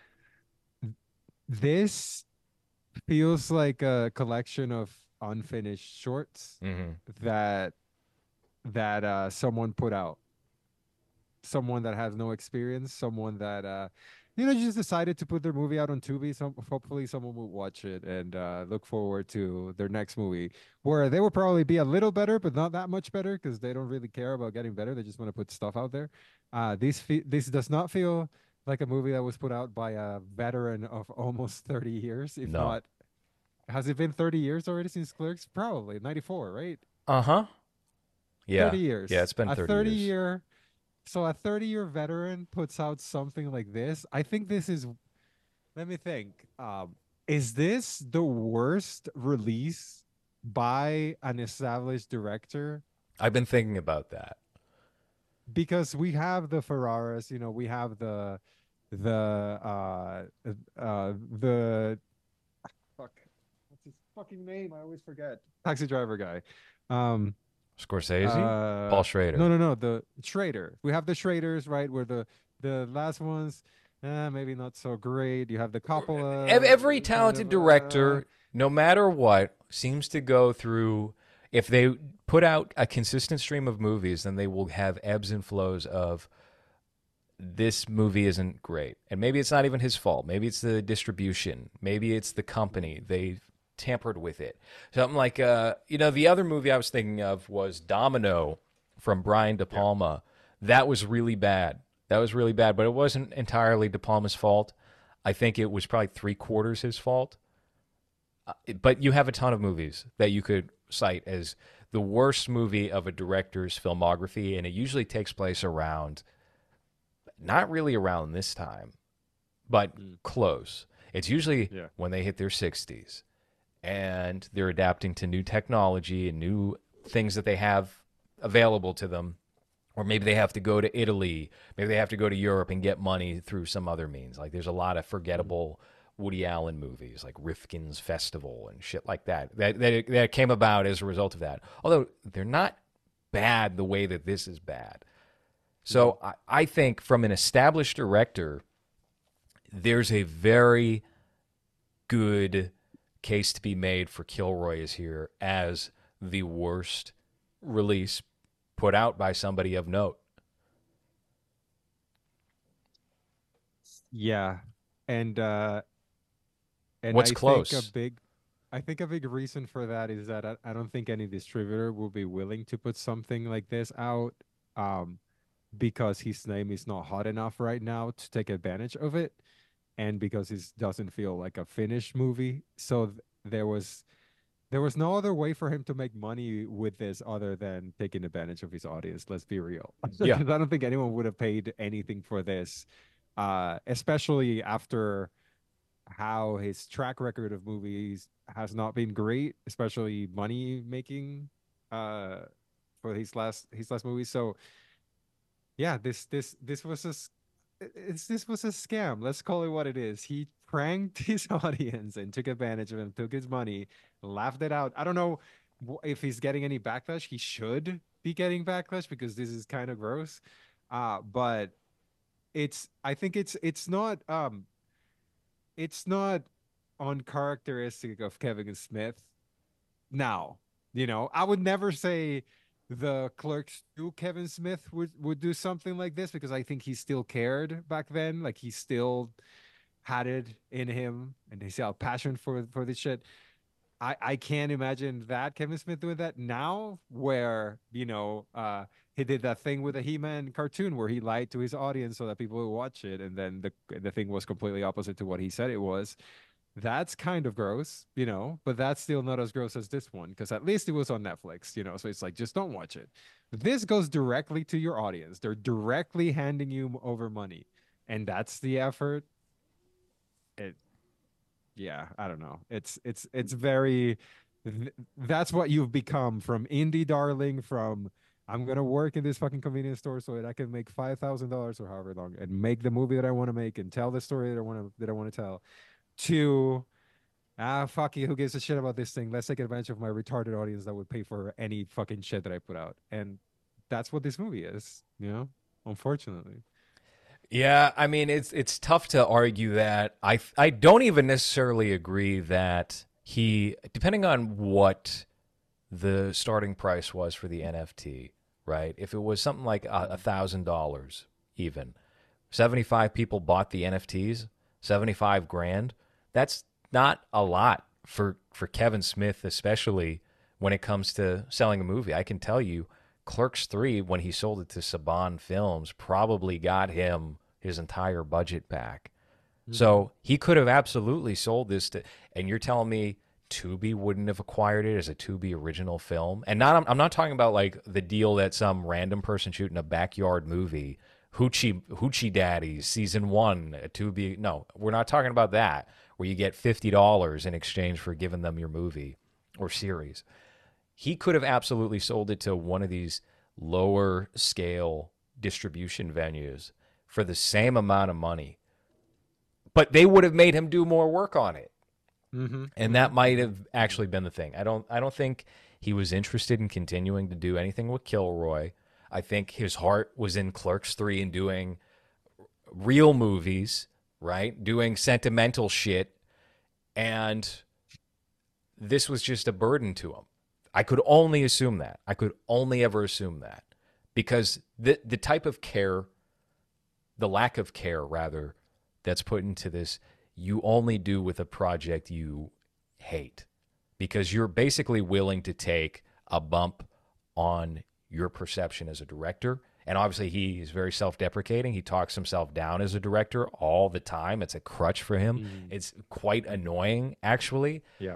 This feels like a collection of unfinished shorts Mm-hmm. that someone put out. Someone that has no experience, someone that just decided to put their movie out on Tubi. So hopefully someone will watch it and look forward to their next movie, where they will probably be a little better, but not that much better because they don't really care about getting better. They just want to put stuff out there. This does not feel like a movie that was put out by a veteran of almost 30 years, if No. not. Has it been 30 years already since Clerks? Probably 94, right? Uh huh. Yeah. 30 Yeah, years. it's been A 30 years. so a 30-year veteran puts out something like this. I think this is, let me think. Is this the worst release by an established director? I've been thinking about that. Because we have the Ferraras, we have the fuck, what's his fucking name? I always forget. Taxi driver guy. Um Scorsese? Paul no, Schrader. no, no, the Schrader. We have the Schraders, right? Where the last ones, maybe not so great. You have the Coppola Every kind talented of director, no matter what, seems to go through. If they put out a consistent stream of movies, then they will have ebbs and flows of this movie isn't great. And maybe it's not even his fault. Maybe it's the distribution. Maybe it's the company. They tampered with it. Something like, the other movie I was thinking of was Domino from Brian De Yeah. Palma. That was really bad. That was really bad, but it wasn't entirely De Palma's fault. I think it was probably three-quarters his fault. But you have a ton of movies that you could cite as the worst movie of a director's filmography, and it usually takes place around, not really around this time, but close. It's usually Yeah. when they hit their 60s and they're adapting to new technology and new things that they have available to them. Or maybe they have to go to Italy. Maybe they have to go to Europe and get money through some other means. Like there's a lot of forgettable Woody Allen movies, like Rifkin's Festival and shit like that came about as a result of that. Although they're not bad the way that this is bad. So I think from an established director, there's a very good case to be made for Kilroy is here as the worst release put out by somebody of note. Yeah. And What's close? I think a big reason for that is that I don't think any distributor will be willing to put something like this out, um, because his name is not hot enough right now to take advantage of it, and because it doesn't feel like a finished movie. So there was no other way for him to make money with this other than taking advantage of his audience. Let's be real. Yeah. Because I don't think anyone would have paid anything for this, especially after how his track record of movies has not been great, especially money making, uh, for his last movies. So yeah, this was this was a scam. Let's call it what it is. He pranked his audience and took advantage of him, took his money, laughed it out. I don't know if he's getting any backlash. He should be getting backlash because this is kind of gross. But I think it's not uncharacteristic of Kevin Smith now. I would never say the Clerks 2 Kevin Smith would do something like this because I think he still cared back then. Like he still had it in him and he still had passion for this shit. I can't imagine that Kevin Smith doing that now, where he did that thing with the He-Man cartoon where he lied to his audience so that people would watch it, and then the thing was completely opposite to what he said it was. That's kind of gross, but that's still not as gross as this one because at least it was on Netflix, so it's like just don't watch it. This goes directly to your audience. They're directly handing you over money, and that's the effort. It Yeah, I don't know. It's very that's what you've become from indie darling, from I'm gonna work in this fucking convenience store so that I can make $5,000 or however long and make the movie that I want to make and tell the story that I want to tell, to fuck you, who gives a shit about this thing? Let's take advantage of my retarded audience that would pay for any fucking shit that I put out. And that's what this movie is, unfortunately. Yeah, I mean it's tough to argue that. I don't even necessarily agree that he, depending on what the starting price was for the NFT, right? If it was something like $1,000, even 75 people bought the NFTs, 75 grand. That's not a lot for Kevin Smith, especially when it comes to selling a movie. I can tell you, Clerks 3, when he sold it to Saban Films, probably got him his entire budget back. Mm-hmm. So he could have absolutely sold this to, and you're telling me Tubi wouldn't have acquired it as a Tubi original film? And I'm not talking about like the deal that some random person shooting a backyard movie, Hoochie Daddies season 1 at Tubi. No, we're not talking about that, where you get $50 in exchange for giving them your movie or series. He could have absolutely sold it to one of these lower scale distribution venues for the same amount of money, but they would have made him do more work on it. Mm-hmm. And that might have actually been the thing. I don't think he was interested in continuing to do anything with Kilroy. I think his heart was in Clerks 3 and doing real movies, right? Doing sentimental shit. And this was just a burden to him. I could only assume that. I could only ever assume that. Because the type of care the lack of care, rather, that's put into this, you only do with a project you hate, because you're basically willing to take a bump on your perception as a director. And obviously, he is very self-deprecating. He talks himself down as a director all the time. It's a crutch for him. It's quite annoying, actually. Yeah.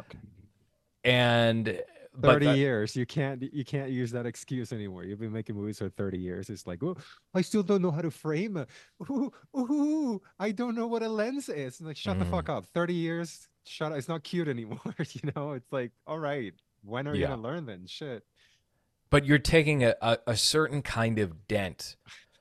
And 30 years, you can't use that excuse anymore. You've been making movies for 30 years. It's like, oh, I still don't know how to frame it. Ooh, I don't know what a lens is. Like, shut the fuck up. 30 years, shut up. It's not cute anymore. You know, it's like, all right, when are you gonna learn then? Shit. But you're taking a certain kind of dent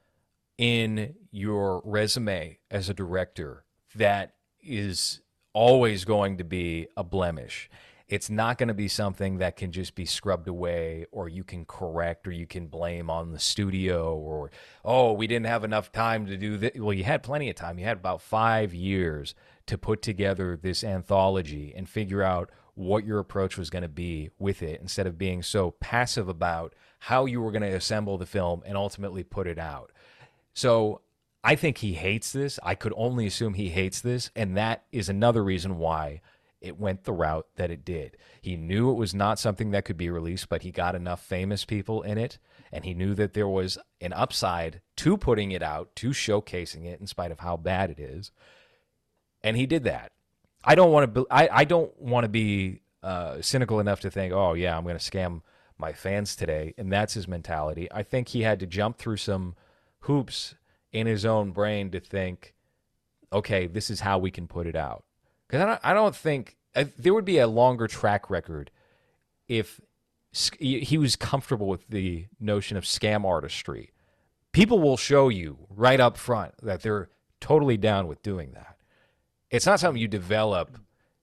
in your resume as a director that is always going to be a blemish. It's not going to be something that can just be scrubbed away, or you can correct, or you can blame on the studio, or, oh, we didn't have enough time to do this. Well, you had plenty of time. You had about 5 years to put together this anthology and figure out what your approach was going to be with it, instead of being so passive about how you were going to assemble the film and ultimately put it out. So I think he hates this. I could only assume he hates this, and that is another reason why it went the route that it did. He knew it was not something that could be released, but he got enough famous people in it, and he knew that there was an upside to putting it out, to showcasing it in spite of how bad it is. And he did that. I don't want to be cynical enough to think, oh yeah, I'm going to scam my fans today, and that's his mentality. I think he had to jump through some hoops in his own brain to think, okay, this is how we can put it out. Because I don't think there would be a longer track record if he was comfortable with the notion of scam artistry. People will show you right up front that they're totally down with doing that. It's not something you develop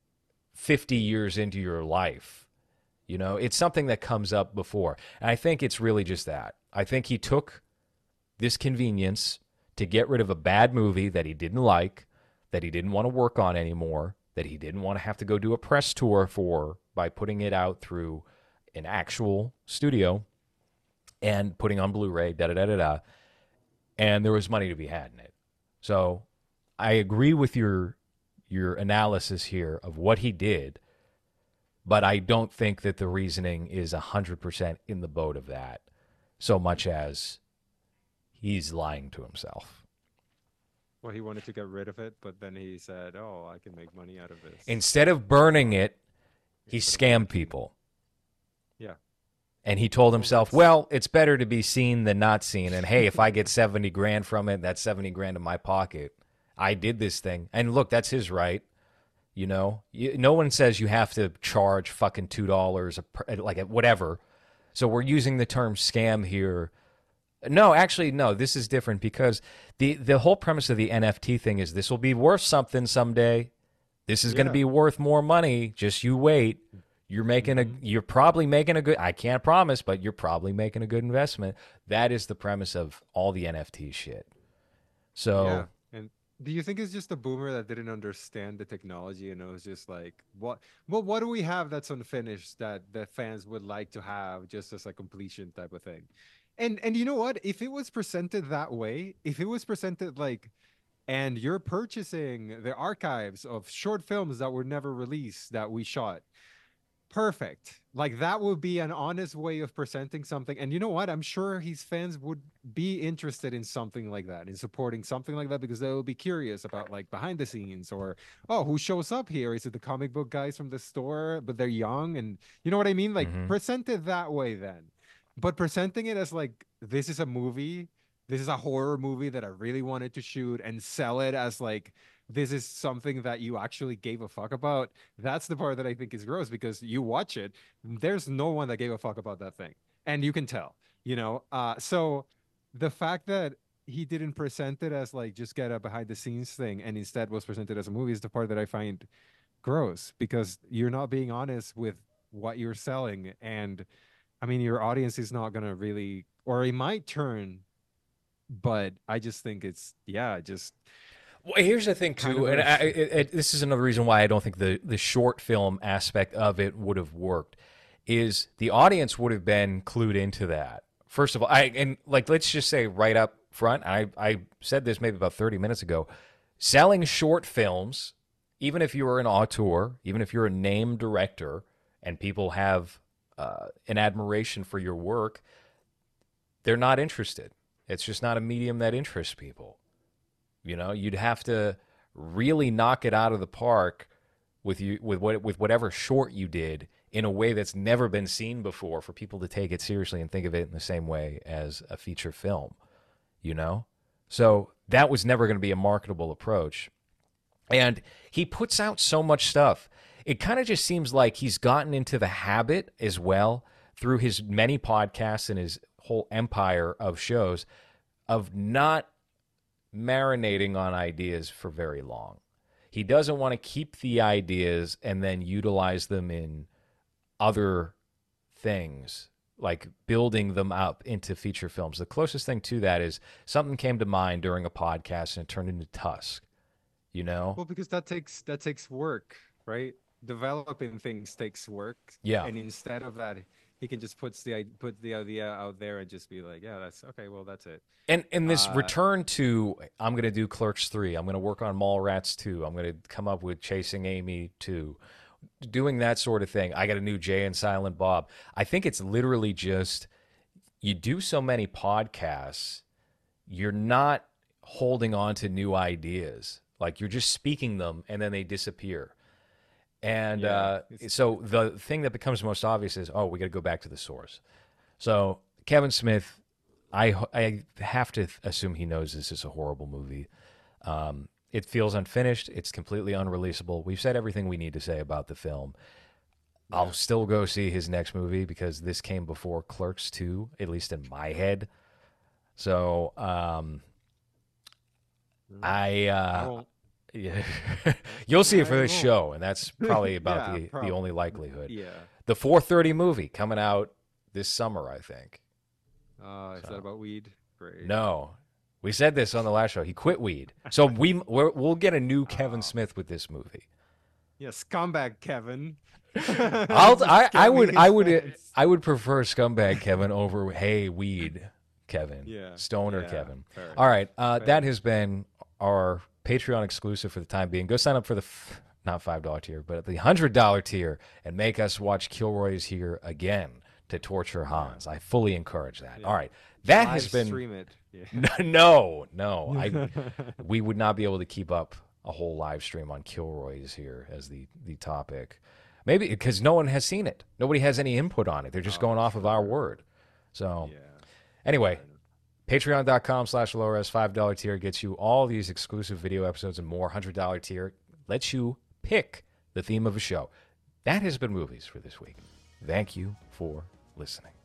50 years into your life. You know, it's something that comes up before. And I think it's really just that. I think he took this convenience to get rid of a bad movie that he didn't like, that he didn't want to work on anymore, that he didn't want to have to go do a press tour for, by putting it out through an actual studio and putting on Blu-ray, da-da-da-da-da. And there was money to be had in it. So I agree with your analysis here of what he did, but I don't think that the reasoning is 100% in the boat of that, so much as he's lying to himself. Well, he wanted to get rid of it, but then he said, oh, I can make money out of this. Instead of burning it, he scammed people. Yeah. And he told himself, well, it's better to be seen than not seen. And hey, if I get 70 grand from it, that's 70 grand in my pocket. I did this thing. And look, that's his right. You know, no one says you have to charge fucking $2 like whatever. So we're using the term scam here. No, actually, no, this is different, because the whole premise of the NFT thing is this will be worth something someday. This is going to be worth more money. Just you wait. You're probably making a good, I can't promise, but you're probably making a good investment. That is the premise of all the NFT shit. So. Yeah. And do you think it's just a boomer that didn't understand the technology and it was just like, what do we have that's unfinished that the fans would like to have just as a completion type of thing? And you know what? If it was presented that way, if it was presented like, and you're purchasing the archives of short films that were never released that we shot, perfect. Like, that would be an honest way of presenting something. And you know what? I'm sure his fans would be interested in something like that, in supporting something like that, because they will be curious about like behind the scenes, or, oh, who shows up here? Is it the comic book guys from the store, but they're young? And you know what I mean? Like, present it that way then. But presenting it as like, this is a movie, this is a horror movie that I really wanted to shoot, and sell it as like, this is something that you actually gave a fuck about. That's the part that I think is gross, because you watch it, there's no one that gave a fuck about that thing. And you can tell, you know? So the fact that he didn't present it as like, just get a behind the scenes thing, and instead was presented as a movie, is the part that I find gross, because you're not being honest with what you're selling. And I mean, your audience is not going to really, or it might turn, but I just think it's, just. Well, here's the thing, too, and this is another reason why I don't think the short film aspect of it would have worked, is the audience would have been clued into that First of all, let's just say right up front, I said this maybe about 30 minutes ago, selling short films, even if you're an auteur, even if you're a named director and people have an admiration for your work, they're not interested. It's just not a medium that interests people. You know, you'd have to really knock it out of the park with whatever short you did in a way that's never been seen before for people to take it seriously and think of it in the same way as a feature film, you know? So that was never going to be a marketable approach. And he puts out so much stuff. It kind of just seems like he's gotten into the habit as well through his many podcasts and his whole empire of shows of not marinating on ideas for very long. He doesn't want to keep the ideas and then utilize them in other things, like building them up into feature films. The closest thing to that is something came to mind during a podcast and it turned into Tusk, you know? Well, because that takes work, right? Developing things takes work. Yeah. And instead of that, he can just put the idea out there and just be like, yeah, that's okay. Well, that's it. And this return to, I'm going to do Clerks 3. I'm going to work on Mallrats 2. I'm going to come up with Chasing Amy 2. Doing that sort of thing. I got a new Jay and Silent Bob. I think it's literally just, you do so many podcasts, you're not holding on to new ideas. Like, you're just speaking them and then they disappear. And so the thing that becomes most obvious is, we got to go back to the source. So Kevin Smith, I have to assume he knows this is a horrible movie. It feels unfinished. It's completely unreleasable. We've said everything we need to say about the film. Yeah. I'll still go see his next movie because this came before Clerks 2, at least in my head. So yeah. You'll see it for this show, and that's probably about the only likelihood. Yeah. The 4:30 movie coming out this summer, I think. Is that about weed? Great. No. We said this on the last show. He quit weed. So we'll get a new Kevin Smith with this movie. Yeah, scumbag Kevin. I would prefer scumbag Kevin over weed Kevin. Yeah. Stoner Kevin. All right. That has been our Patreon exclusive for the time being. Go sign up for the not $5 tier, but the $100 tier and make us watch Kilroy's Here again to torture Hans. I fully encourage that. Yeah. All right. That has been stream it. Yeah. No. We would not be able to keep up a whole live stream on Kilroy's Here as the topic. Maybe because no one has seen it. Nobody has any input on it. They're just going off of our word. So anyway, patreon.com/LowRes $5 tier gets you all these exclusive video episodes and more. $100 tier lets you pick the theme of a show. That has been Movies for this week. Thank you for listening.